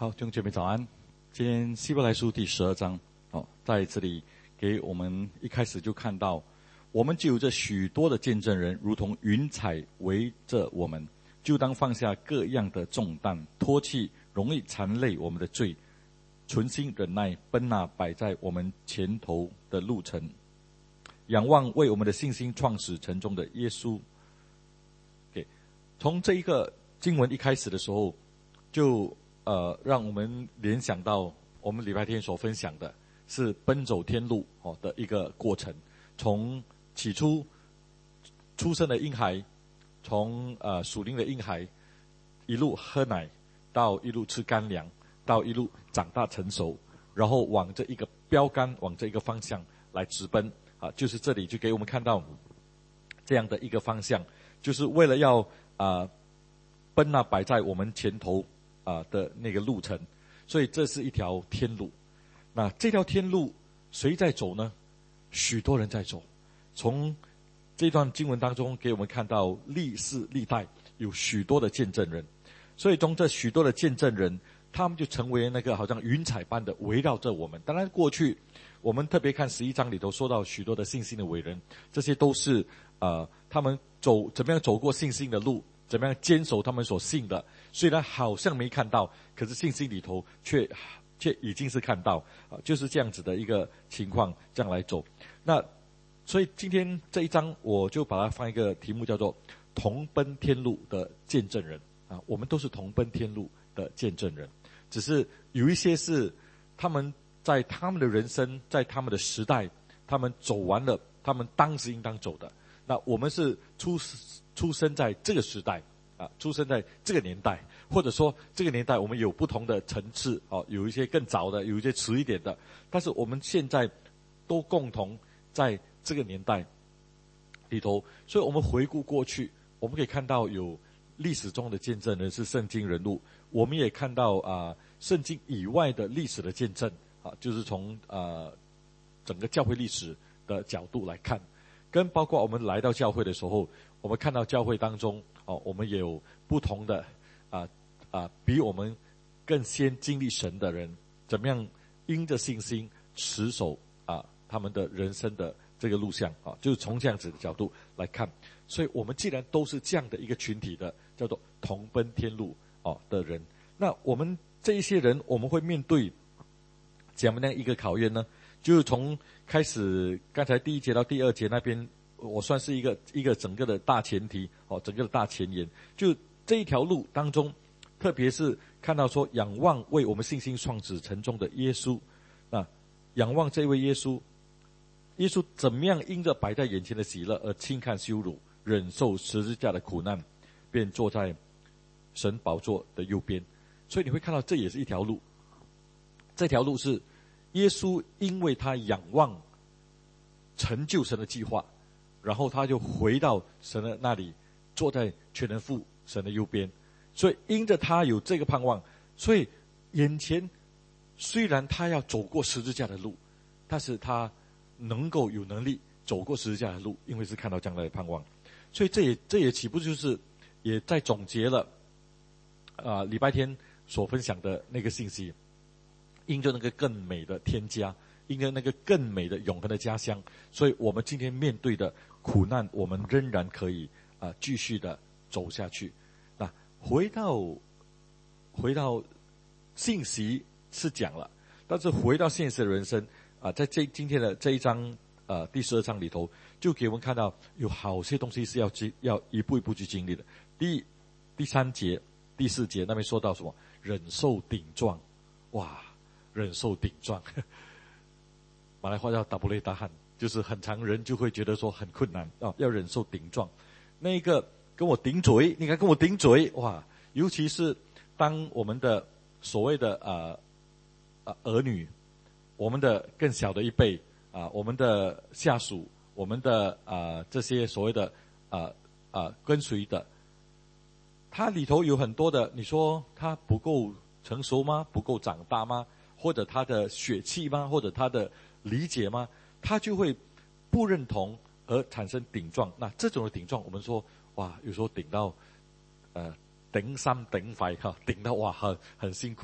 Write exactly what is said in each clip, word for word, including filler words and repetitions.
好，弟兄姐妹早安。今天希伯来书第十二章哦，在这里给我们一开始就看到，我们就有着许多的见证人，如同云彩围着我们，就当放下各样的重担，脱去容易缠累我们的罪，存心忍耐，奔那摆在我们前头的路程，仰望为我们的信心创始成终的耶稣。okay, 从这一个经文一开始的时候，就呃让我们联想到我们礼拜天所分享的是奔走天路哦的一个过程，从起初出生的婴孩，从呃属灵的婴孩一路喝奶，到一路吃干粮，到一路长大成熟，然后往这一个标杆，往这一个方向来直奔啊，就是这里就给我们看到这样的一个方向，就是为了要啊奔那摆在我们前头啊的那个路程，所以这是一条天路。那这条天路谁在走呢？许多人在走。从这段经文当中给我们看到历世历代有许多的见证人，所以从这许多的见证人，他们就成为那个好像云彩般的围绕着我们。当然过去我们特别看十一章里头说到许多的信心的伟人，这些都是呃他们走怎么样走过信心的路，怎么样坚守他们所信的，虽然好像没看到，可是信心里头却却已经是看到啊，就是这样子的一个情况，这样来走。那所以今天这一章我就把它放一个题目叫做同奔天路的见证人啊，我们都是同奔天路的见证人，只是有一些是他们在他们的人生，在他们的时代，他们走完了他们当时应当走的。那我们是出出生在这个时代啊，出生在这个年代，或者说这个年代我们有不同的层次哦，有一些更早的，有一些迟一点的，但是我们现在都共同在这个年代里头，所以我们回顾过去，我们可以看到有历史中的见证人是圣经人物，我们也看到啊圣经以外的历史的见证啊，就是从啊整个教会历史的角度来看，跟包括我们来到教会的时候，我们看到教会当中哦，我们也有不同的啊啊比我们更先经历神的人，怎么样因着信心持守啊他们的人生的这个路向啊，就是从这样子的角度来看。所以我们既然都是这样的一个群体的，叫做同奔天路哦的人，那我们这一些人，我们会面对怎么样一个考验呢？就是从开始刚才第一节到第二节那边，我算是一个一个整个的大前提哦，整个的大前言，就这一条路当中，特别是看到说仰望为我们信心创始成终的耶稣，那仰望这位耶稣，耶稣怎么样因着摆在眼前的喜乐而轻看羞辱，忍受十字架的苦难，便坐在神宝座的右边。所以你会看到这也是一条路，这条路是耶稣因为他仰望成就神的计划，然后他就回到神的那里，坐在全能父神的右边。所以因着他有这个盼望，所以眼前虽然他要走过十字架的路，但是他能够有能力走过十字架的路，因为是看到将来的盼望。所以这也这也岂不就是也在总结了啊、呃、礼拜天所分享的那个信息，因着那个更美的天家，因着那个更美的永恒的家乡，所以我们今天面对的苦难，我们仍然可以啊、呃、继续的走下去。那回到回到信息是讲了，但是回到现实的人生啊、呃，在这今天的这一章呃第十二章里头，就给我们看到有好些东西是要要一步一步去经历的。第第三节、第四节那边说到什么？忍受顶撞，哇！忍受顶撞，马来话叫打不累打喊，就是很常人就会觉得说很困难啊，要忍受顶撞。那个跟我顶嘴，你看跟我顶嘴，哇！尤其是当我们的所谓的啊啊儿女，我们的更小的一辈啊，我们的下属，我们的啊这些所谓的啊啊跟随的，他里头有很多的，你说他不够成熟吗？不够长大吗？或者他的血气吗？或者他的理解吗？他就会不认同而产生顶撞。那这种的顶撞，我们说哇，有时候顶到呃顶三顶肺哈，顶到哇很很辛苦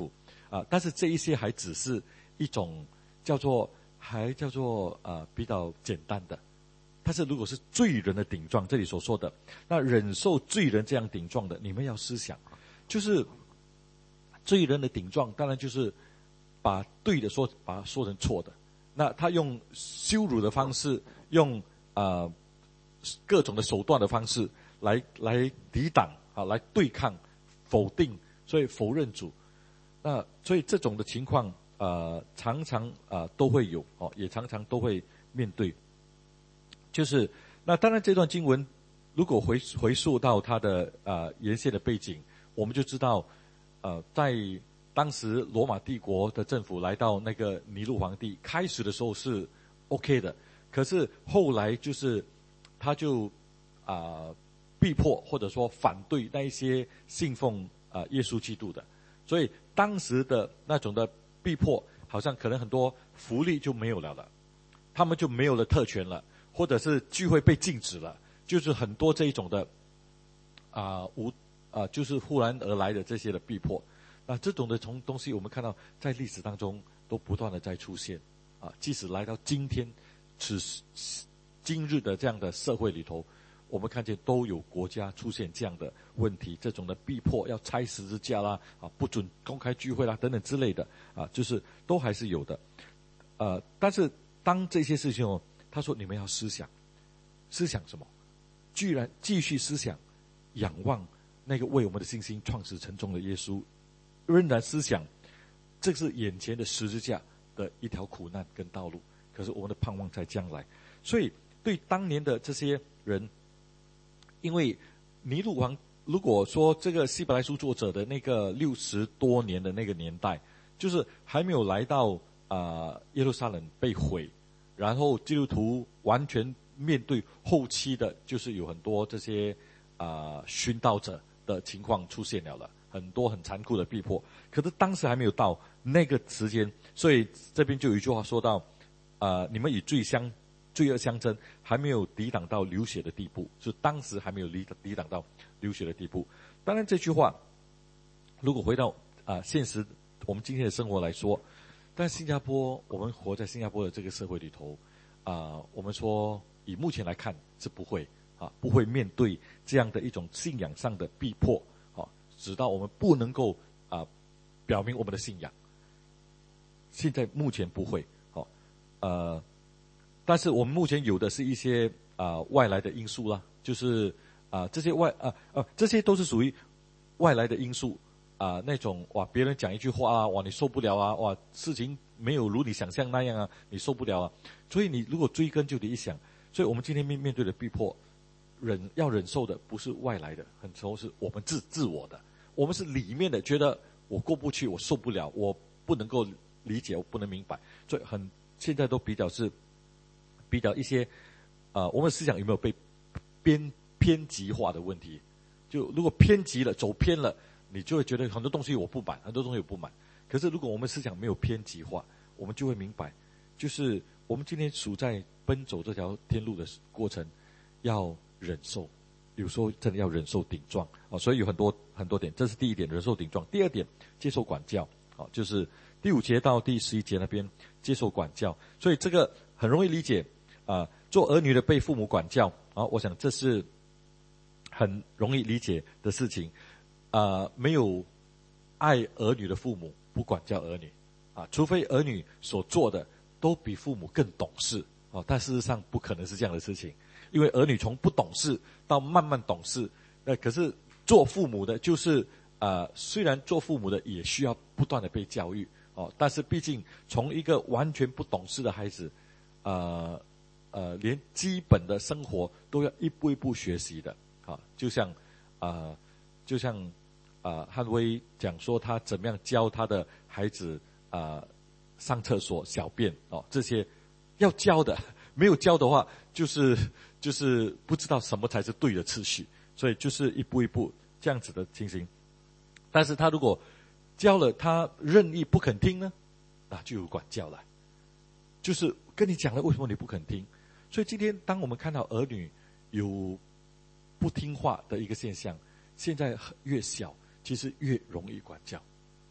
啊，但是这一些还只是一种叫做还叫做呃比较简单的。但是如果是罪人的顶撞，这里所说的那忍受罪人这样顶撞的，你们要思想，就是罪人的顶撞，当然就是把对的说把它说成错的。那他用羞辱的方式，用呃各种的手段的方式来来抵挡啊，来对抗、否定，所以否认主。那所以这种的情况，呃，常常呃都会有哦，也常常都会面对。就是那当然这段经文如果回回溯到它的呃原先的背景，我们就知道，呃，在当时罗马帝国的政府来到那个尼禄皇帝，开始的时候是 OK 的，可是后来就是他就啊、呃、逼迫或者说反对那一些信奉啊、呃、耶稣基督的，所以当时的那种的逼迫，好像可能很多福利就没有了了，他们就没有了特权了。或者是聚会被禁止了，就是很多这一种的啊、呃、无啊、呃、就是忽然而来的这些的逼迫，那这种的从东西我们看到在历史当中都不断的在出现啊，即使来到今天此今日的这样的社会里头，我们看见都有国家出现这样的问题，这种的逼迫要拆十字架啦啊，不准公开聚会啦等等之类的啊，就是都还是有的，呃，但是当这些事情哦。他说：“你们要思想，思想什么？居然继续思想，仰望那个为我们的信心创始成终的耶稣，仍然思想，这是眼前的十字架的一条苦难跟道路。可是我们的盼望在将来。所以对当年的这些人，因为尼禄王，如果说这个希伯来书作者的那个六十多年的那个年代，就是还没有来到啊、呃、耶路撒冷被毁。”然后基督徒完全面对后期的，就是有很多这些啊、呃、殉道者的情况出现了了，很多很残酷的逼迫。可是当时还没有到那个时间，所以这边就有一句话说到，啊、呃，你们以罪相罪恶相争，还没有抵挡到流血的地步，就当时还没有抵抵挡到流血的地步。当然这句话，如果回到啊、呃、现实，我们今天的生活来说。但新加坡，我们活在新加坡的这个社会里头，啊、呃，我们说以目前来看是不会啊，不会面对这样的一种信仰上的逼迫，啊，直到我们不能够啊、呃、表明我们的信仰。现在目前不会，好、啊，呃，但是我们目前有的是一些啊、呃、外来的因素啦，就是啊、呃、这些外啊啊、呃、这些都是属于外来的因素。啊、呃，那种哇，别人讲一句话啊，哇，你受不了啊，哇，事情没有如你想象那样啊，你受不了啊。所以你如果追根究底一想，所以我们今天面面对的逼迫，忍要忍受的不是外来的，很多是我们自自我的，我们是里面的，觉得我过不去，我受不了，我不能够理解，我不能明白，所以很现在都比较是比较一些啊、呃，我们思想有没有被偏偏激化的问题？就如果偏激了，走偏了。你就会觉得很多东西我不满，很多东西我不满。可是如果我们思想没有偏激化，我们就会明白，就是我们今天处在奔走这条天路的过程，要忍受，有时候真的要忍受顶撞啊。所以有很多很多点，这是第一点，忍受顶撞。第二点，接受管教啊，就是第五节到第十一节那边接受管教。所以这个很容易理解啊，做儿女的被父母管教啊，我想这是很容易理解的事情。呃，没有爱儿女的父母不管教儿女，啊，除非儿女所做的都比父母更懂事，啊，但事实上不可能是这样的事情，因为儿女从不懂事到慢慢懂事，那、呃、可是做父母的，就是呃，虽然做父母的也需要不断的被教育，哦，但是毕竟从一个完全不懂事的孩子，呃呃，连基本的生活都要一步一步学习的，啊，就像啊。呃就像啊、呃，汉威讲说他怎么样教他的孩子啊、呃、上厕所、小便哦，这些要教的，没有教的话，就是就是不知道什么才是对的次序，所以就是一步一步这样子的情形。但是他如果教了他任意不肯听呢，那就有管教了，就是跟你讲了为什么你不肯听。所以今天当我们看到儿女有不听话的一个现象，现在越小，其实越容易管教，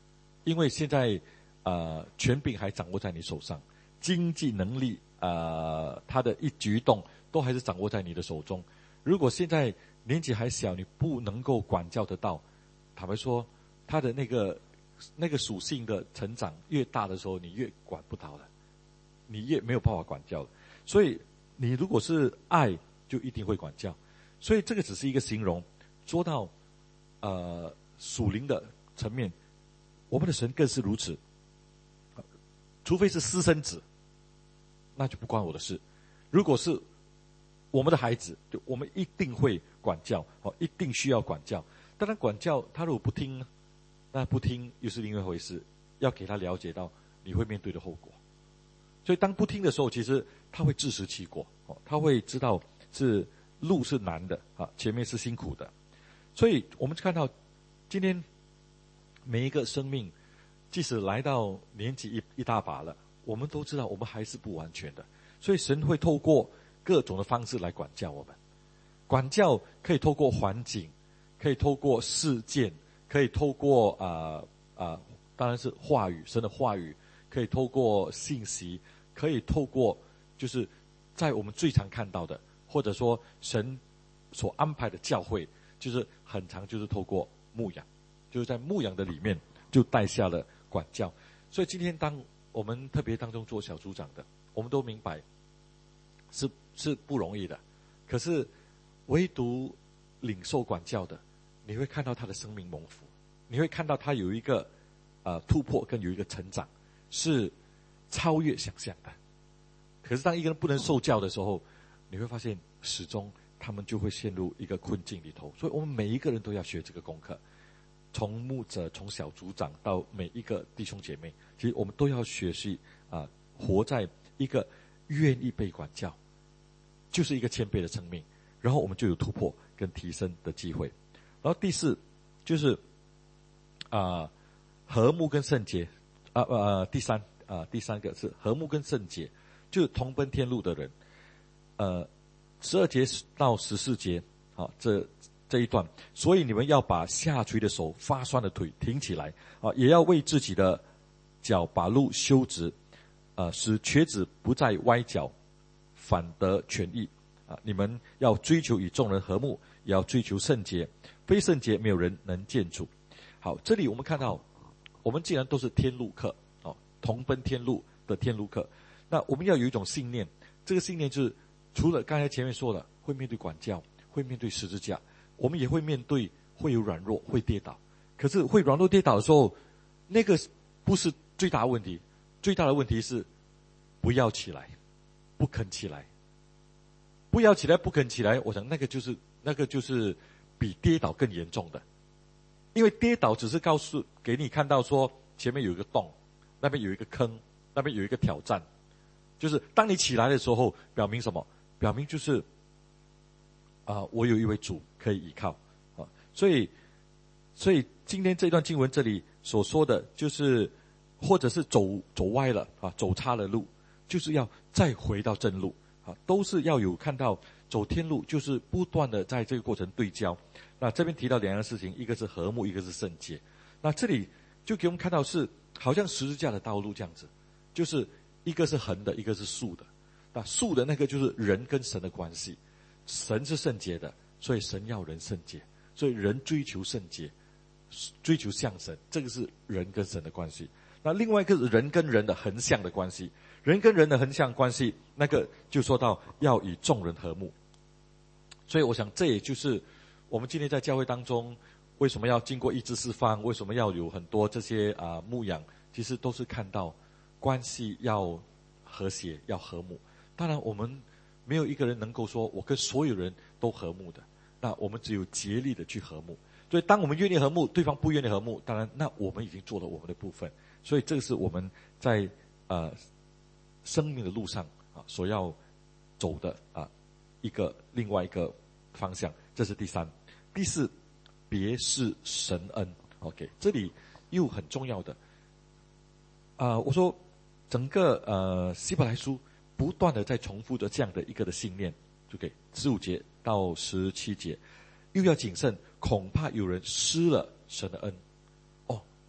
因为现在呃权柄还掌握在你手上，经济能力呃他的一举一动都还是掌握在你的手中。如果现在年纪还小，你不能够管教得到，坦白说，他的那个那个属性的成长越大的时候，你越管不到了，你越没有办法管教了。所以你如果是爱，就一定会管教。所以这个只是一个形容，说到呃属灵的层面，我们的神更是如此。除非是私生子，那就不关我的事。如果是我们的孩子，就我们一定会管教，哦，一定需要管教。当然，管教他如果不听，那不听又是另外一回事。要给他了解到你会面对的后果。所以当不听的时候，其实他会自食其果，哦，他会知道是路是难的啊，前面是辛苦的。所以我们看到今天每一个生命，即使来到年纪一一大把了，我们都知道我们还是不完全的。所以神会透过各种的方式来管教我们。管教可以透过环境，可以透过事件，可以透过啊啊、呃呃，当然是话语，神的话语，可以透过信息，可以透过就是在我们最常看到的，或者说神所安排的教会，就是很常就是透过牧养，就是在牧养的里面就带下了管教。所以今天当我们特别当中做小组长的，我们都明白是是不容易的，可是唯独领受管教的，你会看到他的生命蒙福，你会看到他有一个呃突破跟有一个成长，是超越想象的。可是当一个人不能受教的时候，你会发现始终他们就会陷入一个困境里头。所以我们每一个人都要学这个功课，从牧者，从小组长到每一个弟兄姐妹，其实我们都要学习啊、呃，活在一个愿意被管教，就是一个谦卑的生命，然后我们就有突破跟提升的机会。然后第四就是啊、呃、和睦跟圣洁啊呃第三啊、呃、第三个是和睦跟圣洁，就是同奔天路的人。呃十二节到十四节啊这这一段，所以你们要把下垂的手、发酸的腿挺起来啊，也要为自己的脚把路修直啊，使瘸子不再歪脚，反得痊愈啊！你们要追求与众人和睦，也要追求圣洁，非圣洁没有人能见主。好，这里我们看到，我们既然都是天路客，哦，同奔天路的天路客，那我们要有一种信念，这个信念就是除了刚才前面说的，会面对管教，会面对十字架，我们也会面对会有软弱，会跌倒。可是会软弱跌倒的时候，那个不是最大的问题，最大的问题是不要起来，不肯起来，不要起来，不肯起来。我想那个就是那个就是比跌倒更严重的，因为跌倒只是告诉给你看到说前面有一个洞，那边有一个坑，那边有一个挑战。就是当你起来的时候，表明什么？表明就是啊、呃，我有一位主可以依靠啊。所以，所以今天这段经文这里所说的就是，或者是走走歪了啊，走差了路，就是要再回到正路啊，都是要有看到走天路，就是不断的在这个过程对焦。那这边提到两样事情，一个是和睦，一个是圣洁。那这里就给我们看到是好像十字架的道路这样子，就是一个是横的，一个是竖的。那竖的那个就是人跟神的关系，神是圣洁的，所以神要人圣洁，所以人追求圣洁，追求向神，这个是人跟神的关系。那另外一个是人跟人的横向的关系，人跟人的横向关系，那个就说到要与众人和睦。所以我想这也就是我们今天在教会当中为什么要经过医治释放，为什么要有很多这些啊、呃、牧养，其实都是看到关系要和谐，要和睦。当然我们没有一个人能够说我跟所有人都和睦的，那我们只有竭力的去和睦。所以当我们愿意和睦，对方不愿意和睦，当然那我们已经做了我们的部分。所以这个是我们在呃生命的路上啊所要走的啊一个另外一个方向。这是第三。第四，别是神恩。 OK， 这里又很重要的啊、呃、我说整个呃希伯来书不断的在重复着这样的一个的信念。OK， 十五节到十七节，又要谨慎，恐怕有人失了神的恩。哦，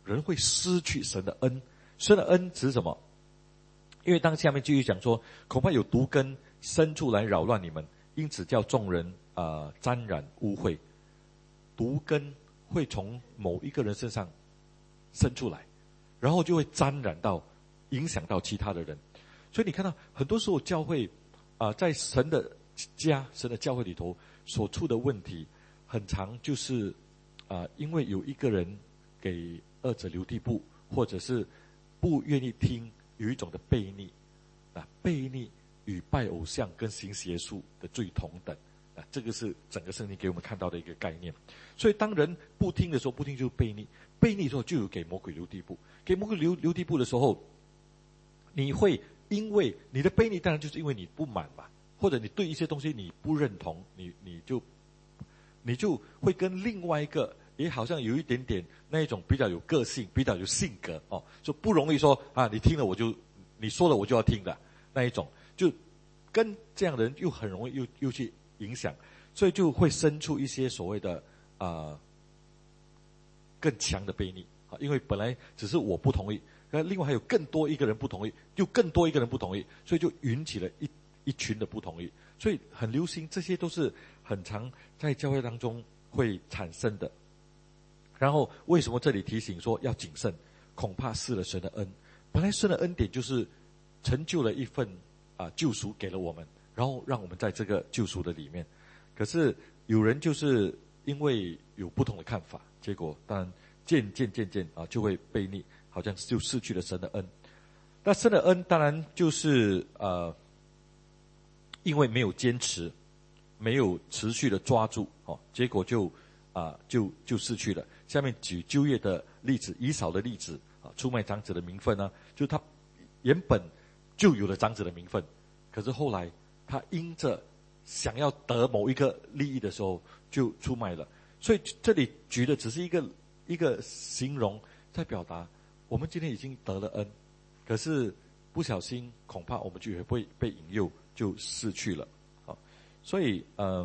人会失去神的恩。神的恩指什么？因为当下面继续讲说，恐怕有毒根生出来扰乱你们，因此叫众人啊、呃、沾染污秽。毒根会从某一个人身上生出来，然后就会沾染到影响到其他的人。所以你看到很多时候教会啊、呃，在神的家神的教会里头所出的问题，很常就是啊、呃，因为有一个人给二者留地步，或者是不愿意听，有一种的悖逆啊，悖逆与拜偶像跟行邪术的罪同等啊，这个是整个圣经给我们看到的一个概念。所以当人不听的时候，不听就是悖逆，悖逆的时候就有给魔鬼留地步，给魔鬼留留地步的时候，你会因为你的悖逆，当然就是因为你不满嘛，或者你对一些东西你不认同，你你就你就会跟另外一个也好像有一点点那一种比较有个性、比较有性格哦，就不容易说啊，你听了我就你说了我就要听的那一种，就跟这样的人又很容易又又去影响，所以就会生出一些所谓的啊、呃、更强的悖逆啊，因为本来只是我不同意，那另外还有更多一个人不同意，又更多一个人不同意，所以就引起了一一群的不同意，所以很流行，这些都是很常在教会当中会产生的。然后为什么这里提醒说要谨慎，恐怕失了神的恩。本来神的恩典就是成就了一份啊、呃、救赎给了我们，然后让我们在这个救赎的里面，可是有人就是因为有不同的看法，结果当然渐渐渐渐啊就会悖逆，好像就失去了神的恩。那神的恩当然就是呃因为没有坚持，没有持续的抓住哦，结果就啊、呃、就就失去了。下面举旧约的例子，以扫的例子啊，出卖长子的名分呢，就是他原本就有了长子的名分，可是后来他因着想要得某一个利益的时候，就出卖了。所以这里举的只是一个一个形容，在表达我们今天已经得了恩，可是不小心恐怕我们就会被引诱，就失去了。好，所以呃，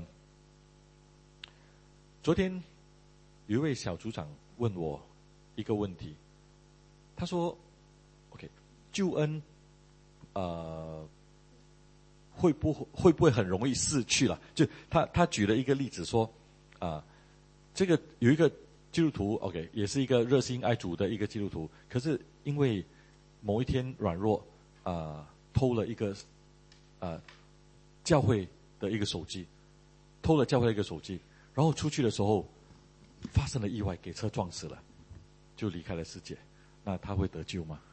昨天有一位小组长问我一个问题，他说 ：“OK， 救恩，呃，会不会会不会很容易逝去了？”就他他举了一个例子说，啊、呃，这个有一个基督徒 ，OK， 也是一个热心爱主的一个基督徒，可是因为某一天软弱，啊、呃，偷了一个啊、呃、教会的一个手机，偷了教会的一个手机，然后出去的时候发生了意外，给车撞死了，就离开了世界。那他会得救吗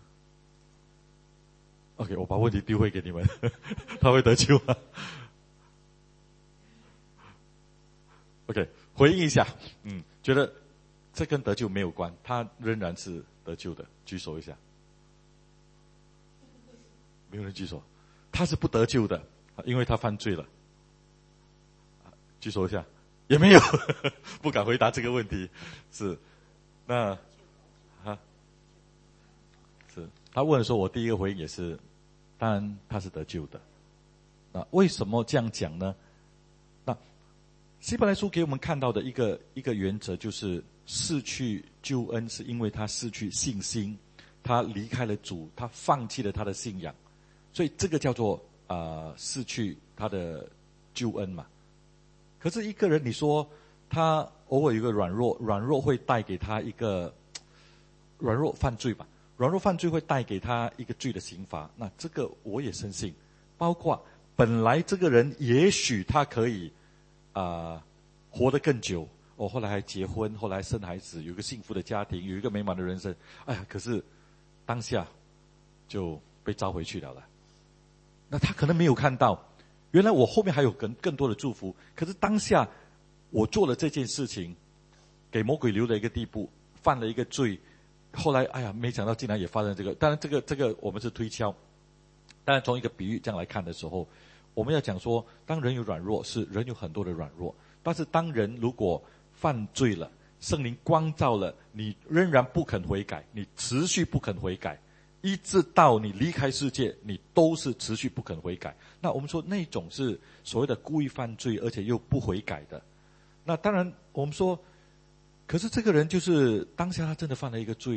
？OK， 我把问题丢回给你们，他会得救吗 ？OK， 回应一下，嗯，觉得这跟得救没有关，他仍然是得救的，举手一下。没有人举手，他是不得救的，因为他犯罪了。举手一下。也没有不敢回答这个问题，是那啊是他问的时候，我第一个回应也是，当然他是得救的。那为什么这样讲呢？那希伯来书给我们看到的一个一个原则，就是失去救恩是因为他失去信心，他离开了主，他放弃了他的信仰，所以这个叫做啊、呃、失去他的救恩嘛。可是一个人，你说他偶尔有个软弱，软弱会带给他一个软弱犯罪吧？软弱犯罪会带给他一个罪的刑罚。那这个我也深信，包括本来这个人也许他可以啊、呃、活得更久，哦，后来还结婚，后来生孩子，有一个幸福的家庭，有一个美满的人生。哎呀，可是当下就被召回去了了。那他可能没有看到。原来我后面还有更更多的祝福，可是当下我做了这件事情，给魔鬼留了一个地步，犯了一个罪，后来哎呀，没想到竟然也发生这个。当然这个这个我们是推敲，当然从一个比喻这样来看的时候，我们要讲说，当人有软弱，是人有很多的软弱，但是当人如果犯罪了，圣灵光照了，你仍然不肯悔改，你持续不肯悔改，一直到你离开世界，你都是持续不肯悔改。那我们说那种是所谓的故意犯罪，而且又不悔改的。那当然我们说，可是这个人就是当下他真的犯了一个罪，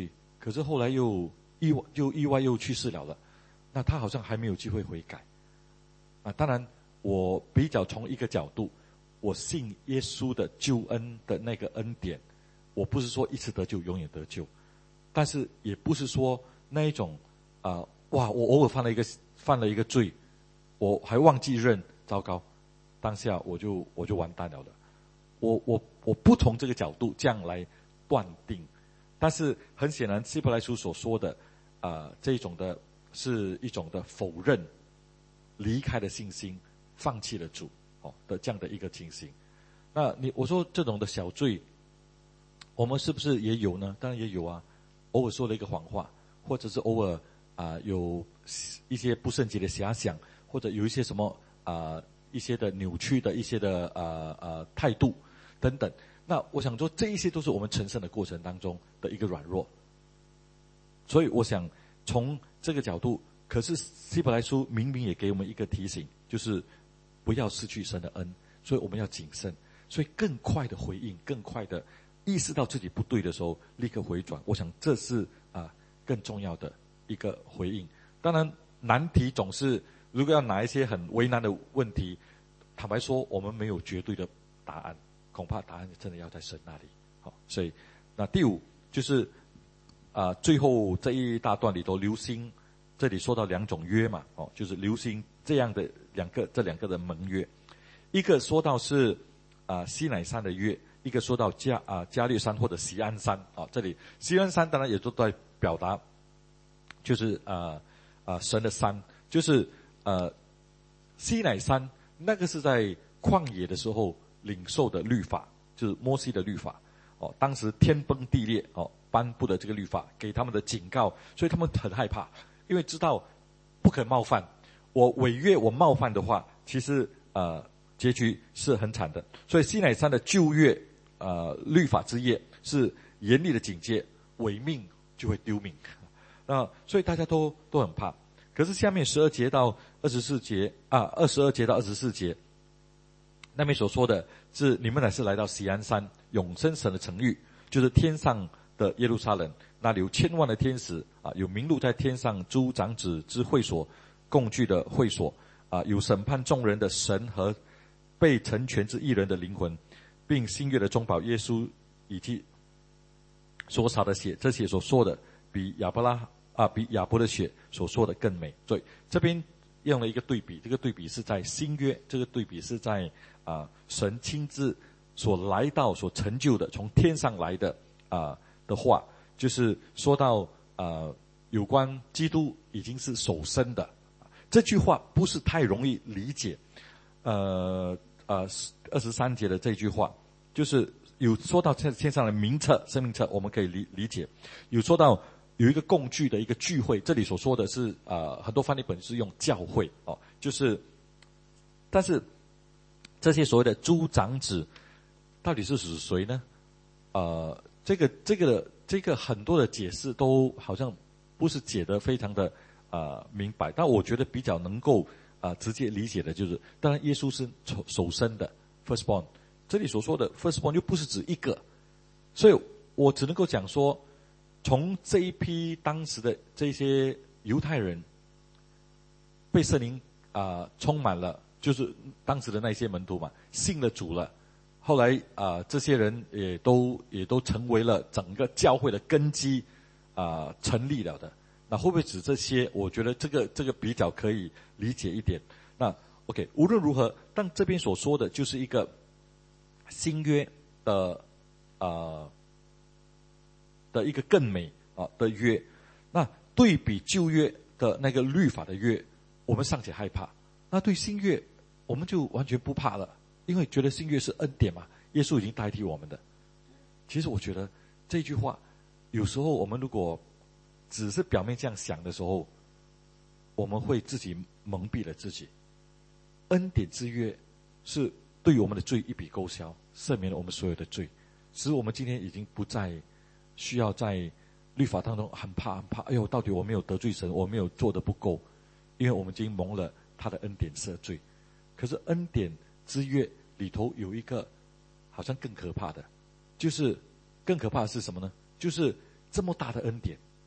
可是后来又意外又意外又去世了了，那他好像还没有机会悔改啊。当然我比较从一个角度，我信耶稣的救恩的那个恩典，我不是说一次得救永远得救，但是也不是说那一种啊、呃、哇我偶尔犯了一个犯了一个罪，我还忘记认，糟糕，当下我就我就完蛋了的。我我我不从这个角度这样来断定，但是很显然希伯来书所说的啊、呃、这种的是一种的否认，离开了信心，放弃了主哦的这样的一个情形。那你我说这种的小罪，我们是不是也有呢？当然也有啊，偶尔说了一个谎话，或者是偶尔啊、呃、有一些不圣洁的遐想，或者有一些什么啊、呃、一些的扭曲的一些的呃呃态度等等。那我想说，这一些都是我们成圣的过程当中的一个软弱。所以我想从这个角度，可是希伯来书明明也给我们一个提醒，就是不要失去神的恩，所以我们要谨慎，所以更快的回应，更快的意识到自己不对的时候，立刻回转。我想这是啊、呃、更重要的一个回应。当然难题总是，如果要拿一些很为难的问题，坦白说我们没有绝对的答案，恐怕答案真的要在神那里。好，所以那第五就是啊、呃、最后这一大段里头留心，这里说到两种约嘛，哦，就是留心这样的两个这两个的盟约，一个说到是啊、呃、西乃山的约，一个说到加啊、呃、加略山或者锡安山啊、哦，这里锡安山当然也都在表达，就是啊啊、呃呃、神的山，就是呃西乃山那个是在旷野的时候领受的律法，就是摩西的律法哦，当时天崩地裂哦颁布的这个律法给他们的警告，所以他们很害怕，因为知道不可冒犯，我违约我冒犯的话，其实呃结局是很惨的。所以西乃山的旧约呃律法之夜是严厉的警戒，违命就会丢命。那所以大家都都很怕。可是下面十二节到二十四节啊，二十二节到二十四节，那边所说的是你们乃是来到锡安山，永生神的城邑，就是天上的耶路撒冷，那里有千万的天使啊，有名录在天上诸长子之会所共聚的会所啊，有审判众人的神和被成全之义人的灵魂，并新约的中保耶稣以及所洒的血，这些所说的比亚伯拉啊比亚伯的血所说的更美。所以这边用了一个对比，这个对比是在新约，这个对比是在啊神亲自所来到所成就的从天上来的啊的话，就是说到啊有关基督已经是首生的。这句话不是太容易理解，呃呃二十三节的这句话，就是有说到天上的名册生命册，我们可以理理解，有说到有一个共聚的一个聚会，这里所说的是呃很多翻译本是用教会哦，就是但是这些所谓的诸长子到底是指谁呢？呃这个这个这个很多的解释都好像不是解得非常的呃明白，但我觉得比较能够啊、呃、直接理解的就是，当然耶稣是首首生的 firstborn， 这里所说的 firstborn 又不是指一个，所以我只能够讲说，从这一批当时的这些犹太人被圣灵啊、呃、充满了，就是当时的那些门徒嘛，信了主了，后来啊、呃、这些人也都也都成为了整个教会的根基啊、呃、成立了的。那会不会指这些？我觉得这个这个比较可以理解一点。那 OK， 无论如何，但这边所说的就是一个新约的啊、呃、的一个更美啊的约。那对比旧约的那个律法的约，我们尚且害怕，那对新约我们就完全不怕了，因为觉得新约是恩典嘛，耶稣已经代替我们的。其实我觉得这句话，有时候我们如果只是表面这样想的时候，我们会自己蒙蔽了自己。恩典之约是对于我们的罪一笔勾销，赦免了我们所有的罪，使我们今天已经不再需要在律法当中很怕很怕，哎呦，到底我没有得罪神，我没有做得不够，因为我们已经蒙了他的恩典赦罪。可是恩典之约里头有一个好像更可怕的，就是更可怕的是什么呢？就是这么大的恩典，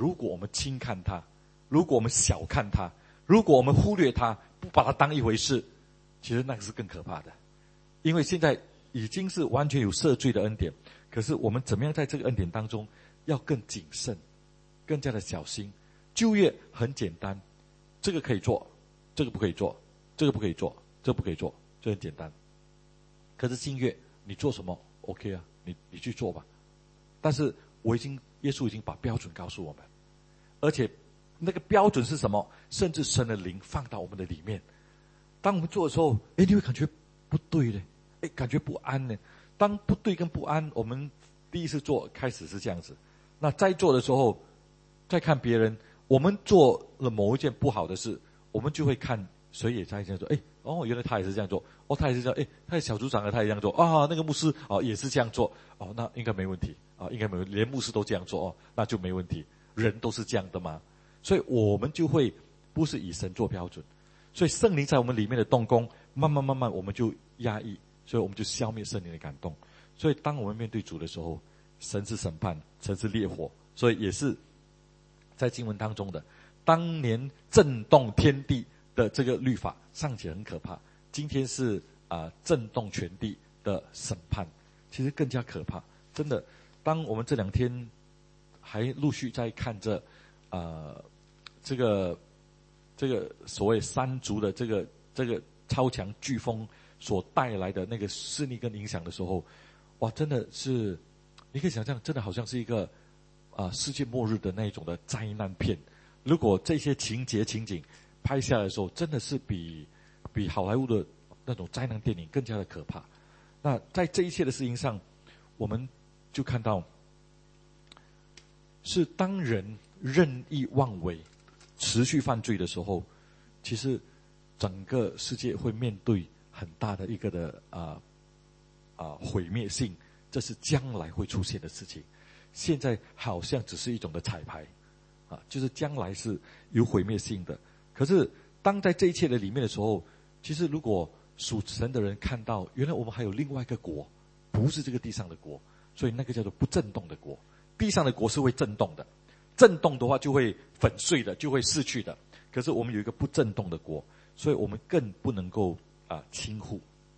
如果我们轻看它，如果我们小看它，如果我们忽略它，不把它当一回事，其实那个是更可怕的。因为现在已经是完全有赦罪的恩典，可是我们怎么样在这个恩典当中要更谨慎，更加的小心。旧约很简单，这个可以做，这个不可以做，这个不可以做，这个不可以做，这很简单。可是新约你做什么 OK 啊，你你去做吧。但是我已经耶稣已经把标准告诉我们，而且那个标准是什么？甚至神的灵放到我们的里面。当我们做的时候，诶，你会感觉不对嘞，诶，感觉不安呢。当不对跟不安，我们第一次做开始是这样子，那在做的时候，再看别人，我们做了某一件不好的事，我们就会看谁也在这样做，诶，哦，原来他也是这样做，哦，他也是这样，诶，他是小组长啊，他也这样做啊，那个牧师哦也是这样做，哦，那应该没问题啊，应该没问题，连牧师都这样做哦，那就没问题，人都是这样的嘛，所以我们就会不是以神做标准，所以圣灵在我们里面的动工，慢慢慢慢我们就压抑，所以我们就消灭圣灵的感动。所以当我们面对主的时候，神是审判，神是烈火，所以也是在经文当中的当年震动天地的这个律法尚且很可怕，今天是啊、呃、震动全地的审判，其实更加可怕。真的，当我们这两天还陆续在看着啊、呃、这个这个所谓山竹的这个这个超强飓风所带来的那个势力跟影响的时候，哇，真的是你可以想象，真的好像是一个啊、呃、世界末日的那一种的灾难片。如果这些情节情景拍下来的时候，真的是比比好莱坞的那种灾难电影更加的可怕。那在这一切的事情上，我们就看到，是当人任意妄为、持续犯罪的时候，其实整个世界会面对很大的一个的啊啊毁灭性，这是将来会出现的事情。现在好像只是一种的彩排。啊，就是将来是有毁灭性的。可是当在这一切的里面的时候，其实如果属神的人看到，原来我们还有另外一个国，不是这个地上的国，所以那个叫做不震动的国。地上的国是会震动的，震动的话就会粉碎的，就会逝去的。可是我们有一个不震动的国，所以我们更不能够啊轻忽。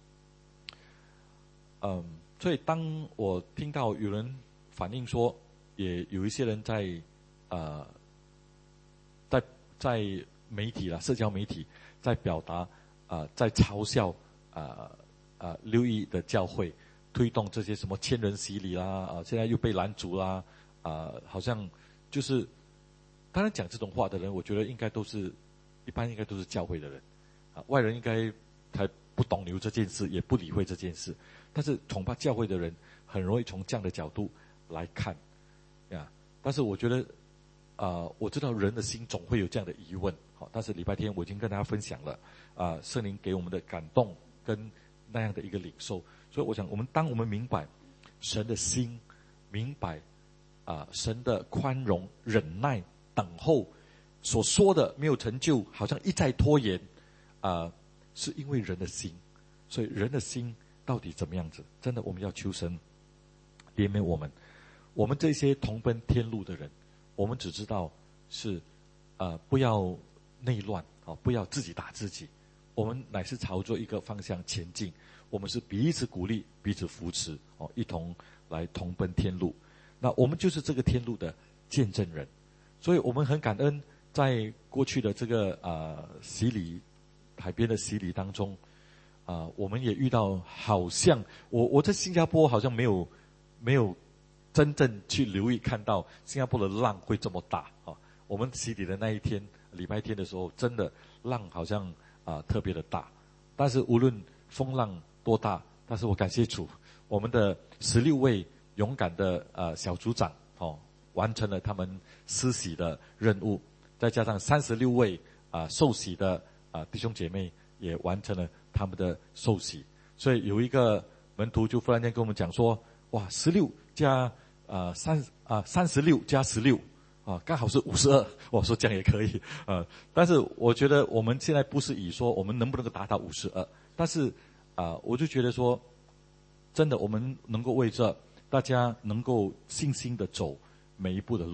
嗯，所以当我听到有人反映说，也有一些人在呃。在在媒体啦，社交媒体在表达啊、呃，在嘲笑啊啊六一的教会推动这些什么千人洗礼啦啊、呃，现在又被拦阻啦啊、呃，好像就是当然讲这种话的人，我觉得应该都是一般应该都是教会的人啊，外人应该还不懂牛这件事，也不理会这件事，但是恐怕教会的人很容易从这样的角度来看呀，但是我觉得。啊、呃，我知道人的心总会有这样的疑问，好，但是礼拜天我已经跟大家分享了，啊、呃，圣灵给我们的感动跟那样的一个领受，所以我想，我们当我们明白神的心，明白啊、呃，神的宽容、忍耐、等候，所说的没有成就，好像一再拖延，啊、呃，是因为人的心，所以人的心到底怎么样子？真的，我们要求神怜悯我们，我们这些同奔天路的人。我们只知道是，呃，不要内乱啊，不要自己打自己。我们乃是朝着一个方向前进。我们是彼此鼓励、彼此扶持，哦，一同来同奔天路。那我们就是这个天路的见证人。所以我们很感恩，在过去的这个啊、呃、洗礼海边的洗礼当中，啊、呃，我们也遇到好像我我在新加坡好像没有没有。真正去留意看到新加坡的浪会这么大啊！我们洗礼的那一天，礼拜天的时候，真的浪好像啊、呃、特别的大。但是无论风浪多大，但是我感谢主，我们的十六位勇敢的呃小组长哦，完成了他们施洗的任务，再加上三十六位啊、呃、受洗的啊、呃、弟兄姐妹也完成了他们的受洗。所以有一个门徒就忽然间跟我们讲说：哇，十六加呃三啊三十六加十六啊，刚好是五十二。我说这样也可以啊、呃，但是我觉得我们现在不是以说我们能不能够达到五十二，但是啊、呃，我就觉得说，真的我们能够为这大家能够信心的走每一步的路，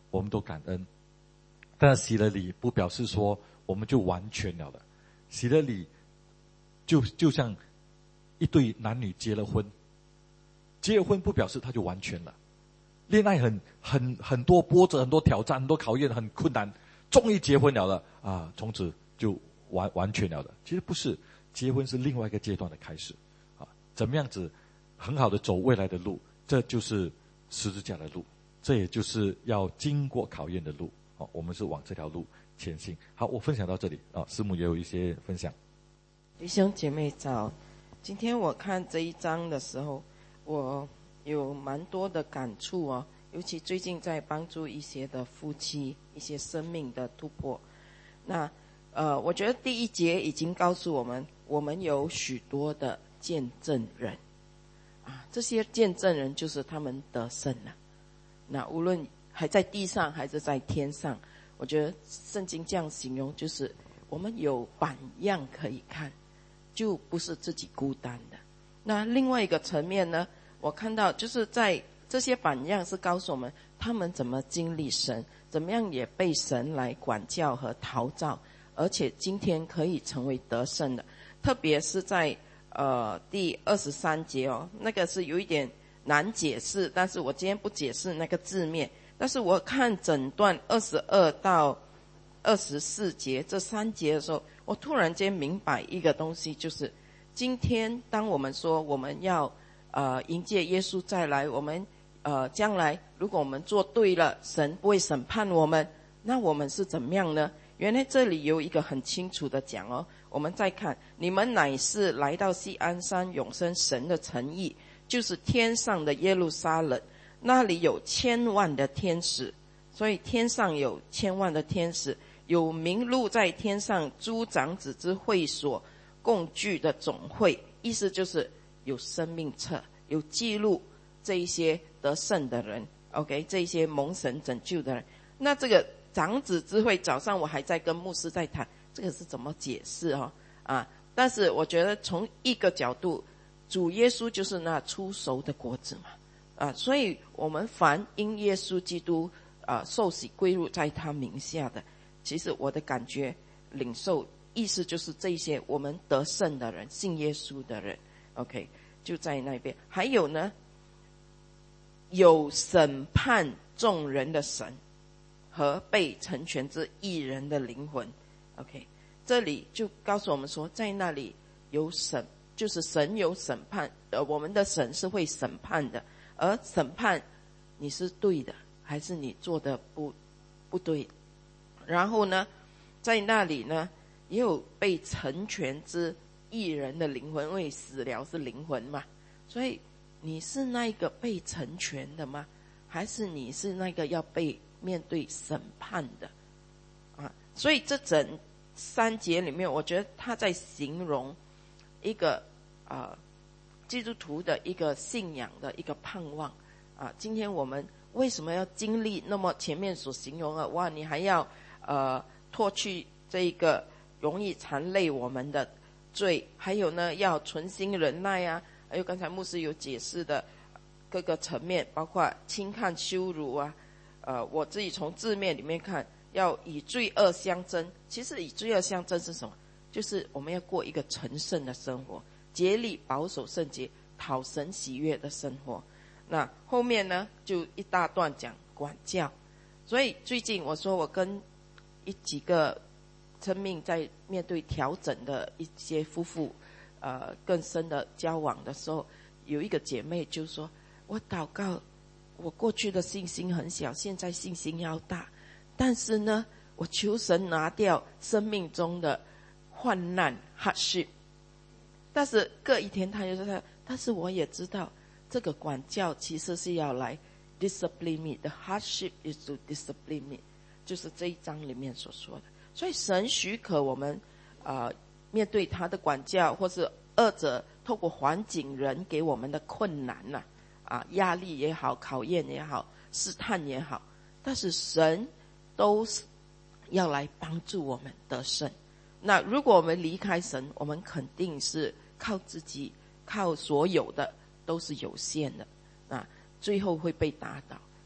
我们都感恩。但洗了礼不表示说我们就完全了的，洗了礼就就像一对男女结了婚，结了婚不表示他就完全了。恋爱很很很多波折，很多挑战，很多考验，很困难，终于结婚了了啊，从此就完完全了的。其实不是，结婚是另外一个阶段的开始啊，怎么样子很好的走未来的路，这就是十字架的路，这也就是要经过考验的路。哦，我们是往这条路前行。好，我分享到这里啊，师母也有一些分享。 弟兄姐妹早，今天我看这一章的时候，我有蛮多的感触哦，尤其最近在帮助一些的夫妻，一些生命的突破。那呃，我觉得第一节已经告诉我们，我们有许多的见证人啊，这些见证人就是他们得胜了。那无论还在地上还是在天上，我觉得圣经这样形容，就是我们有榜样可以看，就不是自己孤单的。那另外一个层面呢，我看到就是在这些榜样是告诉我们他们怎么经历神，怎么样也被神来管教和陶造，而且今天可以成为得胜的。特别是在呃第二十三节哦，那个是有一点难解释，但是我今天不解释那个字面，但是我看整段二十二到二十四节这三节的时候，我突然间明白一个东西，就是今天当我们说我们要呃迎接耶稣再来，我们呃将来如果我们做对了，神不会审判我们，那我们是怎么样呢？原来这里有一个很清楚的讲哦，我们再看，你们乃是来到锡安山永生神的城邑，就是天上的耶路撒冷，那里有千万的天使，所以天上有千万的天使，有名录在天上诸长子之会所共聚的总会，意思就是有生命册，有记录这一些得胜的人 OK， 这一些蒙神拯救的人。那这个长子之会，早上我还在跟牧师在谈这个是怎么解释哦啊，但是我觉得从一个角度，主耶稣就是那初熟的果子嘛啊，所以我们凡因耶稣基督啊受洗归入在他名下的，其实我的感觉领受意思就是这些我们得胜的人，信耶稣的人 OK 就在那边。还有呢，有审判众人的神和被成全之义人的灵魂 OK， 这里就告诉我们说，在那里有审，就是神有审判，呃，我们的神是会审判的，而审判你是对的还是你做的不不对。然后呢，在那里呢也有被成全之义人的灵魂，因为死了是灵魂嘛，所以你是那个被成全的吗？还是你是那个要被面对审判的啊？所以这整三节里面，我觉得他在形容一个啊基督徒的一个信仰的一个盼望啊。今天我们为什么要经历那么前面所形容的哇，你还要呃脱去这一个容易缠累我们的罪，还有呢要存心忍耐啊，还有刚才牧师有解释的各个层面，包括轻看羞辱啊，呃，我自己从字面里面看，要以罪恶相争。其实以罪恶相争是什么？就是我们要过一个成圣的生活，竭力保守圣洁，讨神喜悦的生活。那后面呢，就一大段讲管教。所以最近我说我跟一几个生命在面对调整的一些夫妇，呃，更深的交往的时候，有一个姐妹就说，我祷告，我过去的信心很小，现在信心要大，但是呢，我求神拿掉生命中的患难 hardship。但是隔一天他就说，但是我也知道这个管教其实是要来 discipline me，the hardship is to discipline me， 就是这一章里面所说的。所以神许可我们呃面对他的管教，或是二者透过环境人给我们的困难呐、啊，啊压力也好，考验也好，试探也好，但是神都是要来帮助我们得胜。那如果我们离开神，我们肯定是靠自己，靠所有的都是有限的，那最后会被打倒。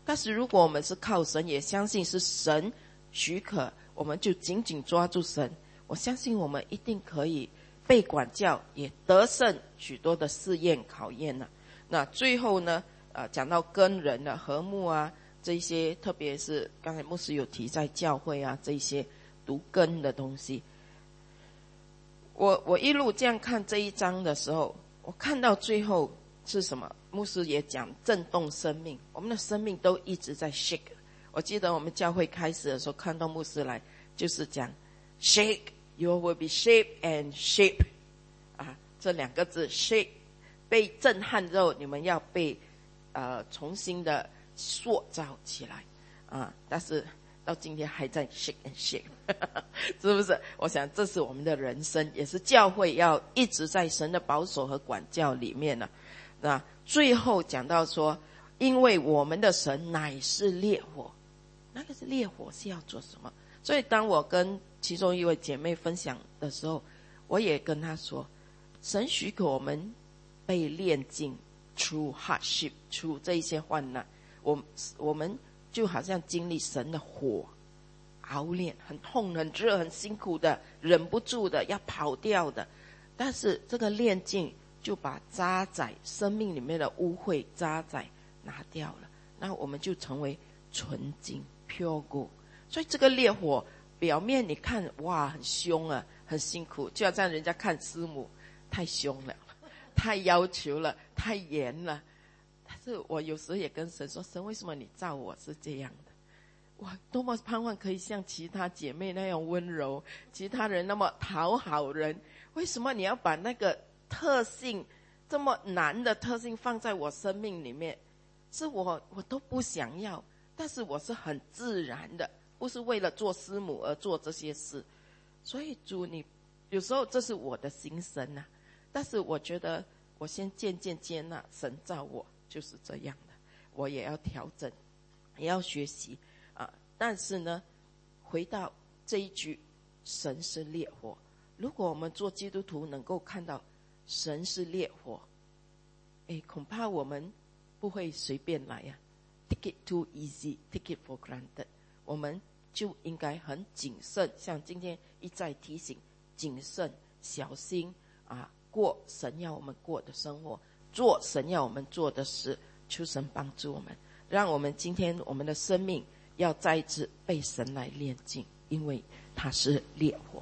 但是如果我们是靠神，也相信是神许可，我们就紧紧抓住神，我相信我们一定可以被管教，也得胜许多的试验考验了。那最后呢，呃，讲到跟人的和睦啊，这些特别是刚才牧师有提在教会啊，这些读根的东西。我我一路这样看这一章的时候，我看到最后是什么？牧师也讲震动生命，我们的生命都一直在 shake。我记得我们教会开始的时候，看到牧师来就是讲 shake you will be shaped and shape 啊，这两个字 shake 被震撼之后，你们要被呃重新的塑造起来啊，但是到今天还在 shake and shake 是不是？我想这是我们的人生，也是教会要一直在神的保守和管教里面呢。那最后讲到说，因为我们的神乃是烈火，那个是烈火是要做什么？所以当我跟其中一位姐妹分享的时候，我也跟她说，神许可我们被炼净 through hardship through 这一些患难，我我们就好像经历神的火熬炼，很痛很热很辛苦的，忍不住的要跑掉的，但是这个炼净就把渣滓生命里面的污秽渣滓拿掉了，那我们就成为纯净 pure gold。 所以这个烈火表面你看哇很凶啊，很辛苦，就好像人家看师母太凶了，太要求了，太严了。但是我有时也跟神说，神为什么你造我是这样的？哇，多么盼望可以像其他姐妹那样温柔，其他人那么讨好人，为什么你要把那个特性这么难的特性放在我生命里面？是我我都不想要，但是我是很自然的，不是为了做师母而做这些事。所以主，你有时候这是我的心声啊，但是我觉得我先渐渐接纳神造我就是这样的，我也要调整，也要学习啊。但是呢，回到这一句，神是烈火。如果我们做基督徒能够看到神是烈火，哎，恐怕我们不会随便来呀、啊、，take it too easy, take it for granted。我们就应该很谨慎，像今天一再提醒，谨慎、小心啊，过神要我们过的生活，做神要我们做的事。求神帮助我们，让我们今天我们的生命要再一次被神来炼净，因为他是烈火。